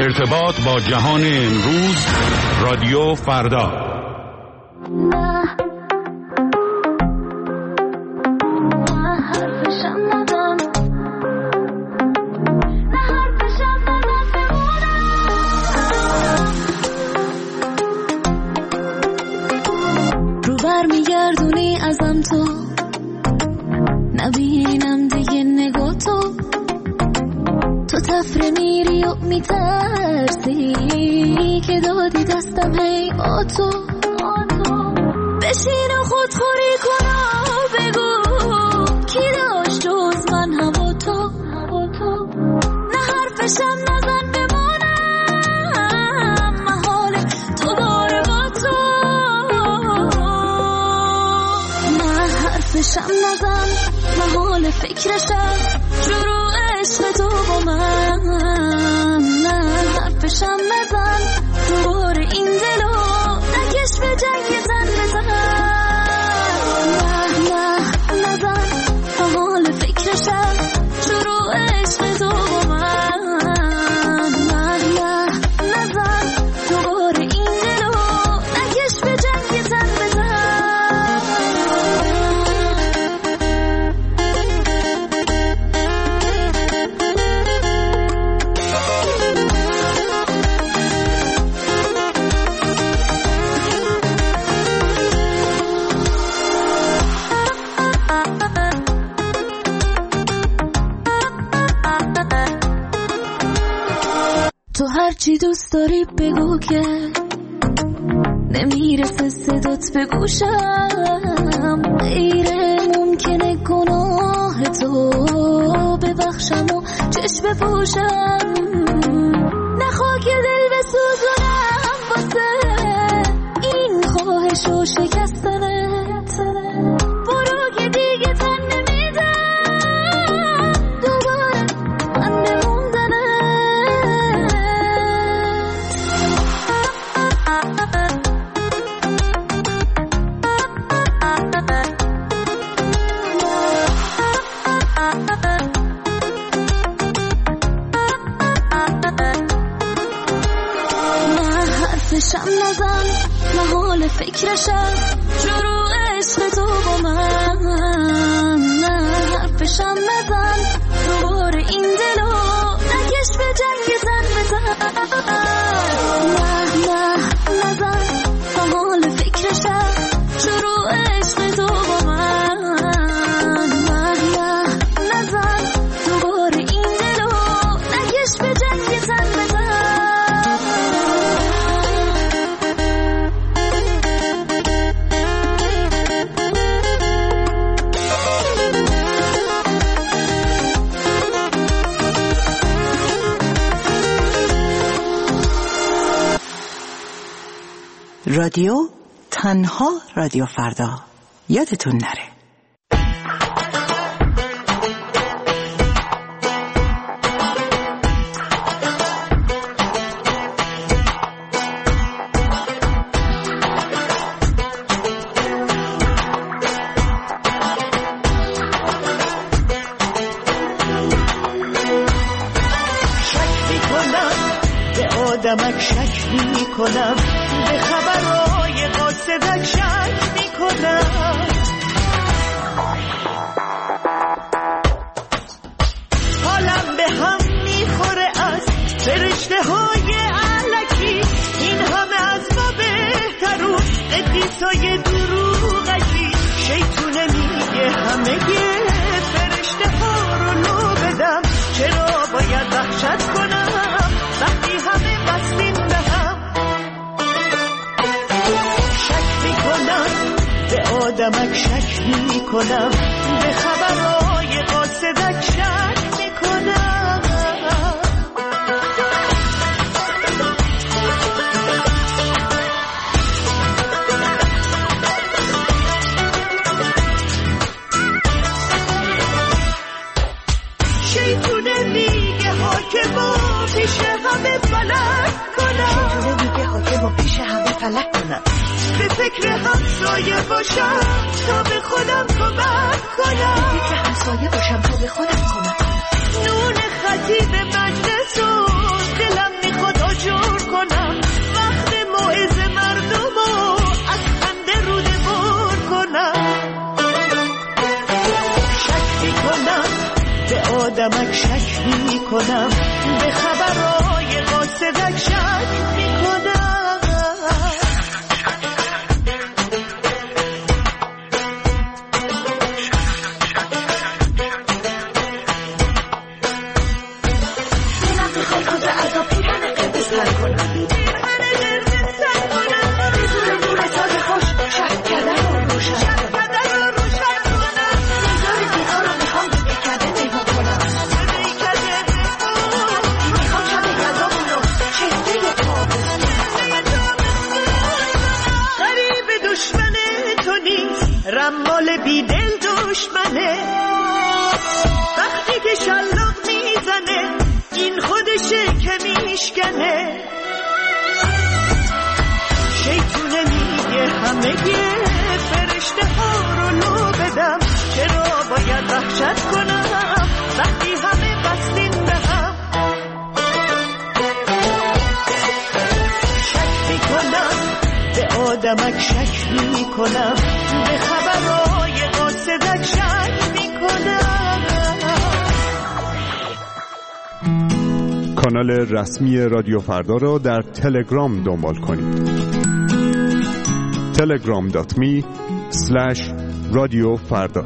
ارتباط با جهان امروز، رادیو فردا. رو برمیگردونی ازم تو، نبینم دیگه نگاه تو تفره میری و میترسی که دادی دستم هی آتو بشین و خودخوری کن و بگو کی داشت جز من هوا تو نه حرفشم نزن بمانم محال دوباره با تو نه حرفشم نزن محال فکرشم شروع عشق تو با من نه حرفشم نزن دوباره این دلو نکش به جنگ زن بزن نه نزن محال فکرشم شروع عشق تو با من نه نزن دوباره این دلو نکش به جنگ زن بزن تو هرچی دوست داری بگو که نمیرسه صدات به گوشم غیر ممکنه گناه تو ببخشم و چشم بپوشم نخوا که دل بسوزونم واسه این خواهش و شکستنت برو که دیگه تن نمیدم دوباره من حرفشم نزن محال فکرشم شروع عشق تو با من نه حرفشم نزن دوباره این دلو نکش به جنگ زن بزن نه نزن محال فکرشم شروع عشق تو با من نه نزن دوباره این دلو نکش به جنگ زن بزن رادیو تنها رادیو فردا، یادتون نره. آدمک شک می کنم به خبرهای قاصدک شک می کنم حالم به هم می خوره از فرشته های علکی این همه از ما بهترون قدیسای دروغکی شیطونه میگه همه فرشته ها رو لو بدم چرا باید وحشت کنم وقتی همه بستیم به هم شک میکنم به آدمک شک میکنم به خبرهای قاصدک شک میکنم شیطونه میگه حاکما پیش همه فلک کنم شیطونه میگه حاکما پیش همه فلک کنم به فکر همسایه باشم تا به خودم کمک کنم به فکر همسایه باشم تا به خودم کمک کنم نون خطیب مجلس و دلم میخواد آدمک شک می کنم، به خبرهای قاصدک شک می کنم. رمال بی دل دشمنه، وقتی که شلاق میزنه این خودشه که میشکنه. شیطونه میگه همه فرشته ها رو لو بدم، چرا باید وحشت کنم وقتی همه بستین به هم. شک میکنم به آدمک شک میکنم، به خبرهای قاصدک شک میکنم. کانال رسمی رادیو فردا را در تلگرام دنبال کنید. telegram.me/رادیو فردا.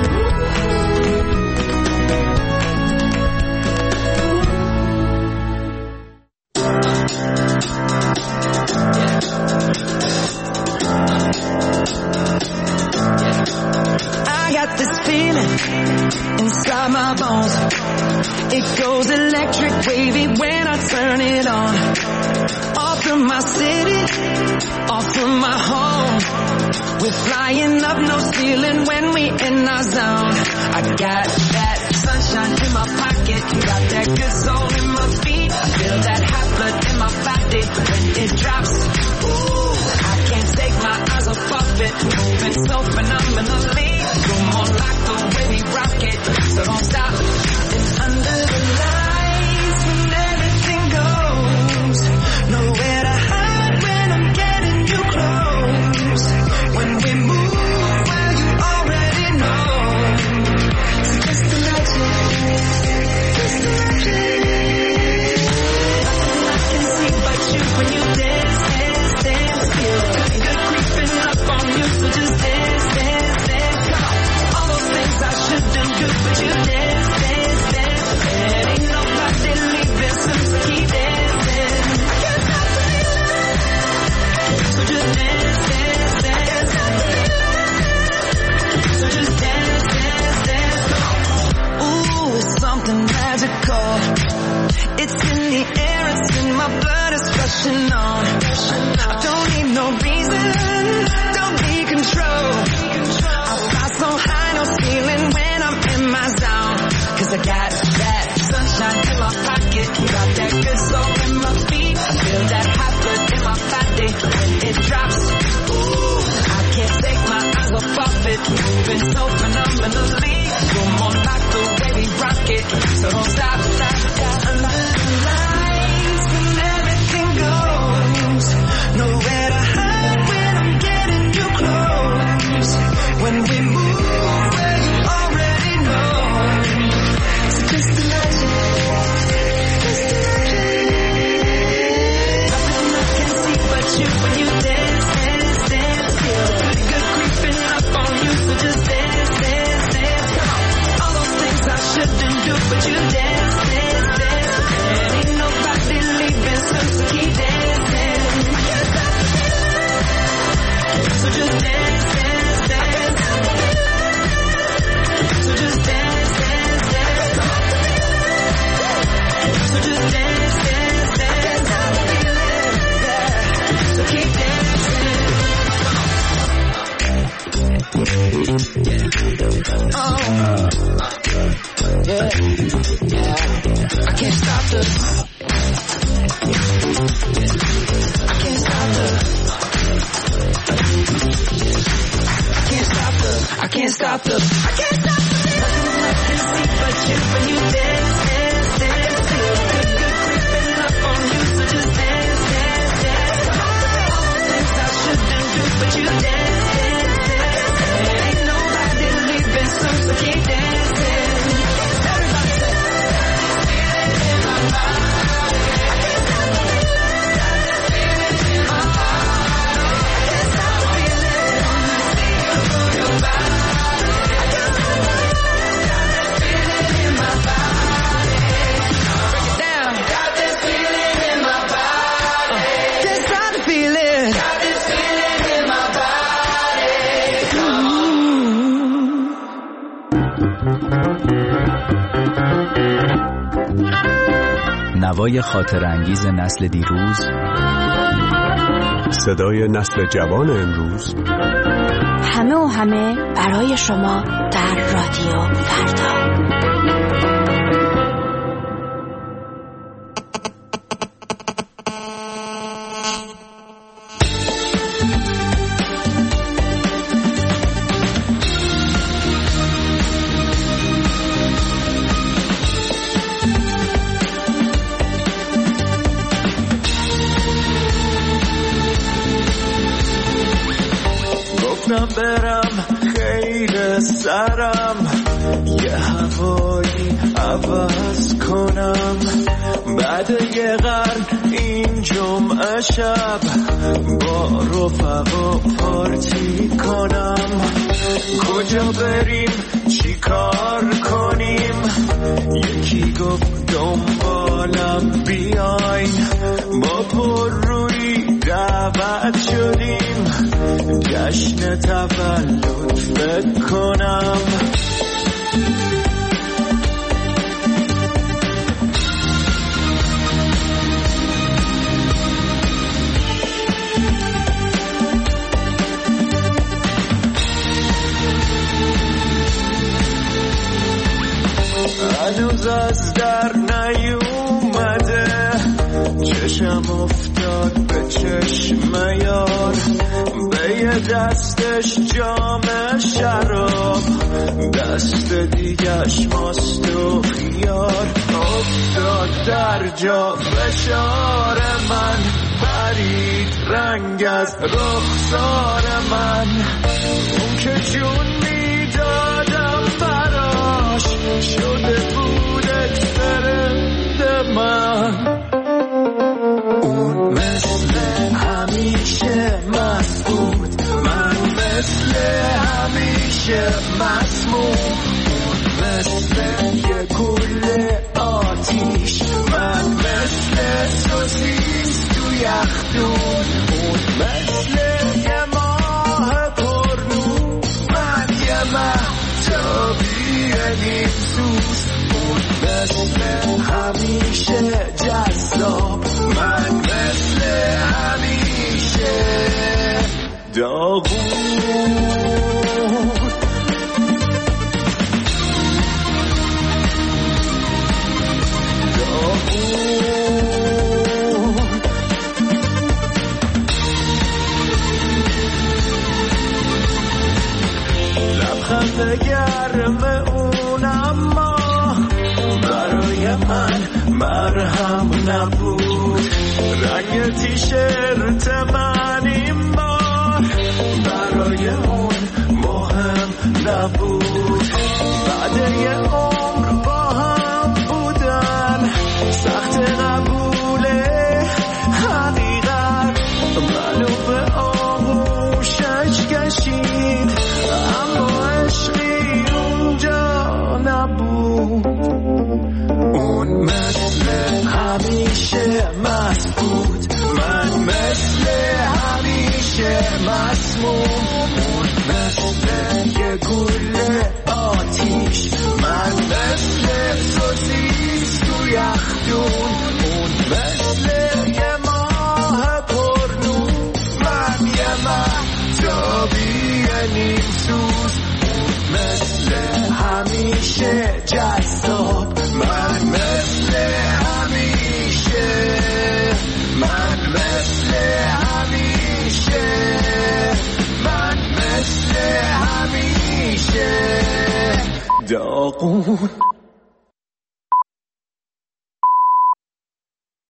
Inside my bones, it goes electric wavy when I turn it on. Off from my city, off from my home, we're flying up no ceiling when we in our zone. I got that sunshine in my pocket, got that good soul in my feet. I feel that hot blood in my body when it drops. Ooh, I can't take my eyes off of it, moving so phenomenally. Come on, like the way we rock it, so don't stop. And under the lights when everything goes, nowhere to hide when I'm getting you close. When we move, well you already know. So just imagine, just imagine. Nothing I can see but you when you dance, dance, dance. Feel good creeping up on you, so just dance, dance, dance. Come on. I shouldn't do, but you dance, dance, dance. And ain't nobody leaving, so keep dancing. I can't stop the feeling, so just dance, dance, dance. So just dance, dance, dance. Ooh, it's something magical. It's in the air, it's in my blood, it's rushing on. I don't need no reason, don't need control. I fly so high, no ceiling when I'm in my zone. Cause I got that sunshine in my pocket, got that good soul in my feet. I feel that hot blood in my body when it drops. Ooh, I can't take my eyes off of it, moving so phenomenally. Come on, like the way we rock it, so don't stop, stop, stop. Under the lights when everything goes, nowhere to hide when I'm getting you close. When we move, well you already know. So just imagine, just imagine. Nothing I can see but you when you dance, dance, dance. Feel good creeping up on you, so just dance, dance, dance. Come on, all those things I shouldn't do, but you dance, dance, dance. And ain't nobody leaving, so keep dancing. I can't stop the feeling, so just dance, dance, dance. So just dance, dance, dance. So just dance, dance, dance. So keep dancing. Oh, yeah, yeah. I can't stop the. I can't stop the. I can't stop the. I can't stop the. I can't stop the. Nothing I can see but you when you dance, dance, dance. Feel good, good creeping up on you, so just dance, dance, dance. All the things I shouldn't do, but you dance, dance, dance. Ain't nobody leaving soon, so keep dancing. Everybody say. نوای خاطرانگیز نسل دیروز، صدای نسل جوان امروز، همه و همه برای شما در رادیو فردا. برم خیر سرم یه هوایی عوض کنم، بعد یه قرن این جمعه شب با رفقا پارتی کنم. کجا بریم چی کار کنیم؟ یکی گفت دنبالم بیاین، با پررویی دعوت شدیم جشن تولد فکر کنم. هنوز از در نیومده، چشم افتاد به چشم یار، به یه دستش جام شراب، دست دیگش ماست و خیار. افتاد در جا فشار من، پرید رنگ از رخسار من، اون که جون میدادم براش شده بود اکسپرنت من. اون مثل همیشه مست بود، من مثل همیشه مسموم. اون مثل یه گل آتیش، من مثل سوسیس تو یخدون. اون مثل یه ماه پرنور، من یه مهتابی نیم سوز. اون مثل همیشه جذاب، من مثل همیشه داغون. لبخند گرم اون اما برای من مرهم نبود. رنگ تیشرت من این بار برای اون مهم نبود. بعد یه عمر با هم بودن سخت قبول حقیقت، منو به آغوشش کشید اما عشقی اونجا نبود. اون مثل همیشه مست بود، من مثل همیشه مسموم. اون مثل یه گل آتیش، من مثل سوسیس تو یخدون. اون مثل یه ماه پرنور، من یه مهتابی نیم سوز. اون مثل همیشه جذاب، من مثل همیشه، من مثل همیشه، من مثل همیشه داغون.